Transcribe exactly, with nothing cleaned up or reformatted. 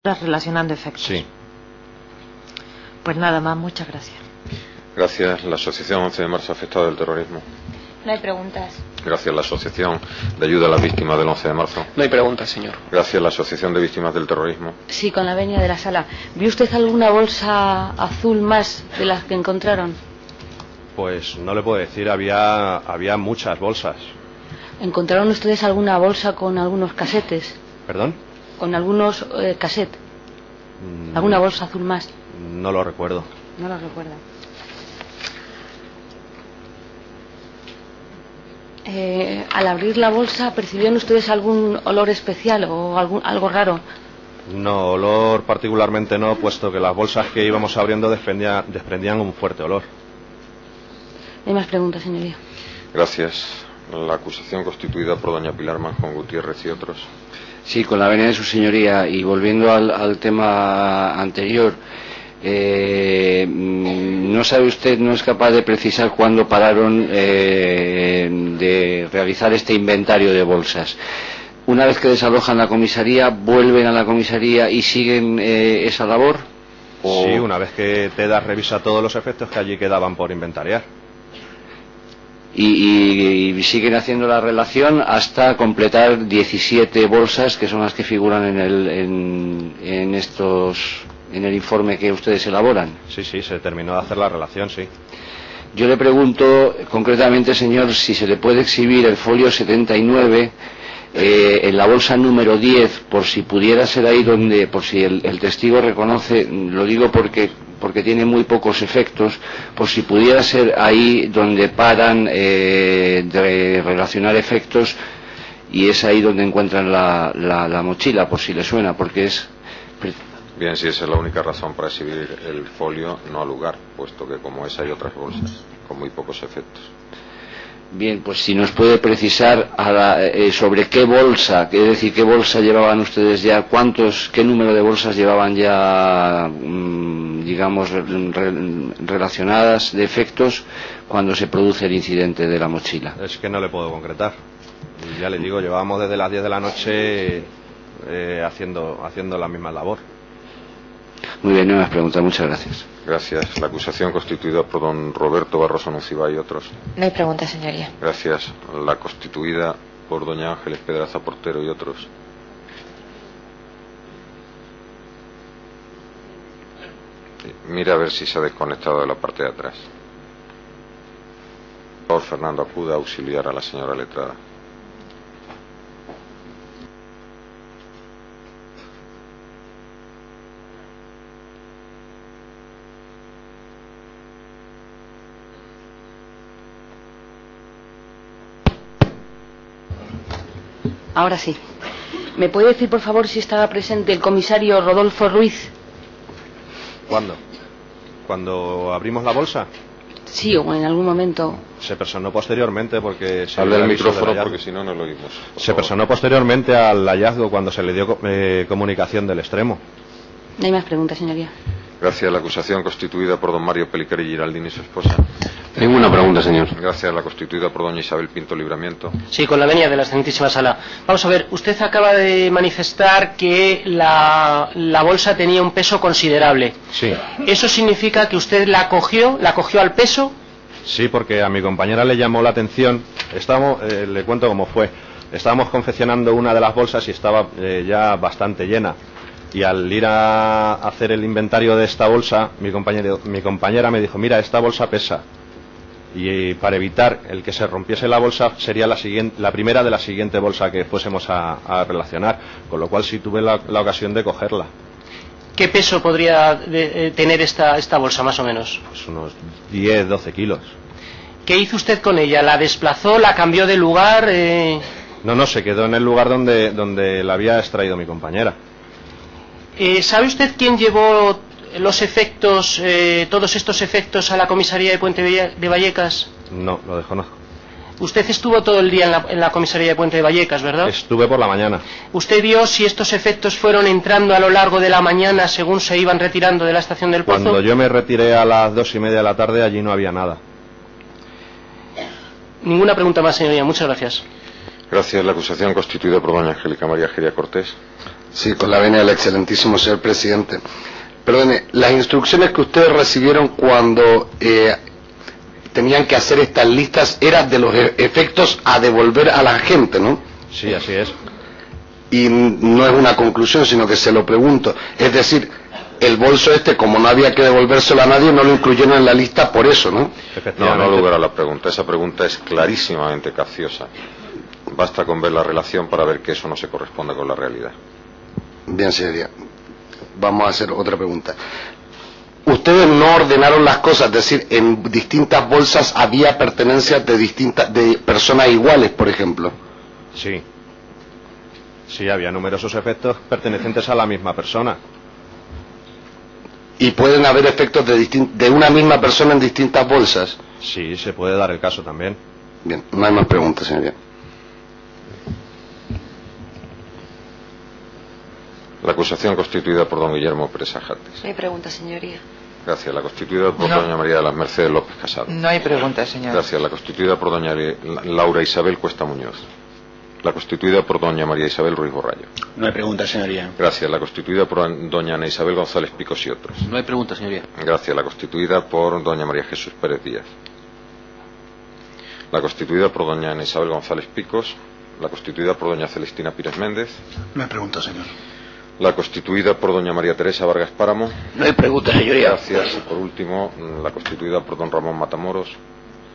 relacionando efectos. Sí. Pues nada más, muchas gracias. Gracias. La Asociación once de marzo afectada del terrorismo. No hay preguntas. Gracias. La Asociación de Ayuda a las Víctimas del once de marzo. No hay preguntas, señor. Gracias. La Asociación de Víctimas del Terrorismo. Sí, con la venia de la sala. ¿Vio usted alguna bolsa azul más de las que encontraron? Pues no le puedo decir, había, había muchas bolsas. ¿Encontraron ustedes alguna bolsa con algunos casetes? ¿Perdón? Con algunos eh, cassettes. Mm, ¿Alguna bolsa azul más? No lo recuerdo. No lo recuerda. Eh, al abrir la bolsa, ¿percibieron ustedes algún olor especial o algún, algo raro? No, olor particularmente no, puesto que las bolsas que íbamos abriendo desprendían, desprendían un fuerte olor. ¿Hay más preguntas, señoría? Gracias. La acusación constituida por doña Pilar Manjón Gutiérrez y otros. Sí, con la venia de su señoría, y volviendo al, al tema anterior, eh, no sabe usted, no es capaz de precisar cuándo pararon eh, de realizar este inventario de bolsas. Una vez que desalojan la comisaría, ¿vuelven a la comisaría y siguen eh, esa labor? ¿O... Sí, una vez que TEDAS revisa todos los efectos que allí quedaban por inventariar. Y, y, y siguen haciendo la relación hasta completar diecisiete bolsas, que son las que figuran en el en, en estos en el informe que ustedes elaboran. Sí, sí, se terminó de hacer la relación, sí. Yo le pregunto concretamente, señor, si se le puede exhibir el folio setenta y nueve eh, en la bolsa número diez, por si pudiera ser ahí donde, por si el, el testigo reconoce, lo digo porque porque tiene muy pocos efectos, por si pudiera ser ahí donde paran eh, de relacionar efectos, y es ahí donde encuentran la, la, la mochila, por si le suena, porque es... Bien, si esa es la única razón para exhibir el folio, no al lugar, puesto que como esa hay otras bolsas con muy pocos efectos. Bien, pues si nos puede precisar a la, eh, sobre qué bolsa, es decir, qué bolsa llevaban ustedes ya, cuántos, qué número de bolsas llevaban ya, mmm, digamos, re, relacionadas de efectos cuando se produce el incidente de la mochila. Es que no le puedo concretar. Ya le digo, llevábamos desde las diez de la noche eh, haciendo, haciendo la misma labor. Muy bien, no me has preguntado, muchas gracias. Gracias. La acusación constituida por don Roberto Barroso Nucibay y otros. No hay preguntas, señoría. Gracias. La constituida por doña Ángeles Pedraza Portero y otros. Mira a ver si se ha desconectado de la parte de atrás. Por favor, Fernando, acuda a auxiliar a la señora letrada. Ahora sí. ¿Me puede decir, por favor, si estaba presente el comisario Rodolfo Ruiz? ¿Cuándo? ¿Cuando abrimos la bolsa? Sí, o en algún momento. Se personó posteriormente porque... se Habla el micrófono porque si no, no lo oímos. Se personó posteriormente al hallazgo cuando se le dio eh, comunicación del extremo. No hay más preguntas, señoría. Gracias. La acusación constituida por don Mario Peliquer y Giraldini y su esposa. Ninguna pregunta, señor. Gracias. La constituida por doña Isabel Pinto Libramiento. Sí, con la venia de la excelentísima sala. Vamos a ver, usted acaba de manifestar que la, la bolsa tenía un peso considerable. Sí. ¿Eso significa que usted la cogió, la cogió al peso? Sí, porque a mi compañera le llamó la atención. Estábamos, eh, le cuento cómo fue. Estábamos confeccionando una de las bolsas y estaba eh, ya bastante llena. Y al ir a hacer el inventario de esta bolsa, mi, compañero, mi compañera me dijo, mira, esta bolsa pesa. Y para evitar el que se rompiese la bolsa, sería la, siguiente, la primera de la siguiente bolsa que fuésemos a, a relacionar. Con lo cual sí tuve la, la ocasión de cogerla. ¿Qué peso podría de, eh, tener esta, esta bolsa, más o menos? Pues unos diez, doce kilos. ¿Qué hizo usted con ella? ¿La desplazó? ¿La cambió de lugar? Eh... No, no, se quedó en el lugar donde, donde la había extraído mi compañera. Eh, ¿Sabe usted quién llevó los efectos, eh, todos estos efectos a la comisaría de Puente de Vallecas? No, lo desconozco. Usted estuvo todo el día en la, en la comisaría de Puente de Vallecas, ¿verdad? Estuve por la mañana. ¿Usted vio si estos efectos fueron entrando a lo largo de la mañana según se iban retirando de la estación del Pozo? Cuando yo me retiré a las dos y media de la tarde, allí no había nada. Ninguna pregunta más, señoría. Muchas gracias. Gracias. La acusación constituida por doña Angélica María Geria Cortés. Sí, con la venia del excelentísimo señor presidente. Perdone, las instrucciones que ustedes recibieron cuando eh, tenían que hacer estas listas eran de los e efectos a devolver a la gente, ¿no? Sí, así es. Y no es una conclusión, sino que se lo pregunto. Es decir, el bolso este, como no había que devolvérselo a nadie, no lo incluyeron en la lista por eso, ¿no? No, no lugar a la pregunta. Esa pregunta es clarísimamente capciosa. Basta con ver la relación para ver que eso no se corresponde con la realidad. Bien, señoría. Vamos a hacer otra pregunta. Ustedes no ordenaron las cosas, es decir, en distintas bolsas había pertenencias de distintas, de personas iguales, por ejemplo. Sí. Sí, había numerosos efectos pertenecientes a la misma persona. ¿Y pueden haber efectos de, de una misma persona en distintas bolsas? Sí, se puede dar el caso también. Bien, no hay más preguntas, señoría. La acusación constituida por don Guillermo Pérez Ajates. No hay pregunta, señoría. Gracias. La constituida por No. doña María de las Mercedes López Casado. No hay pregunta, señor. Gracias. La constituida por doña Laura Isabel Cuesta Muñoz. La constituida por doña María Isabel Ruiz Borrallo. No hay pregunta, señoría. Gracias. La constituida por doña Ana Isabel González Picos y otros. No hay pregunta, señoría. Gracias. La constituida por doña María Jesús Pérez Díaz. La constituida por doña Ana Isabel González Picos. La constituida por doña Celestina Pires Méndez. No hay pregunta, señor. La constituida por doña María Teresa Vargas Páramo. No hay pregunta, señoría. Gracias. Y por último, la constituida por don Ramón Matamoros.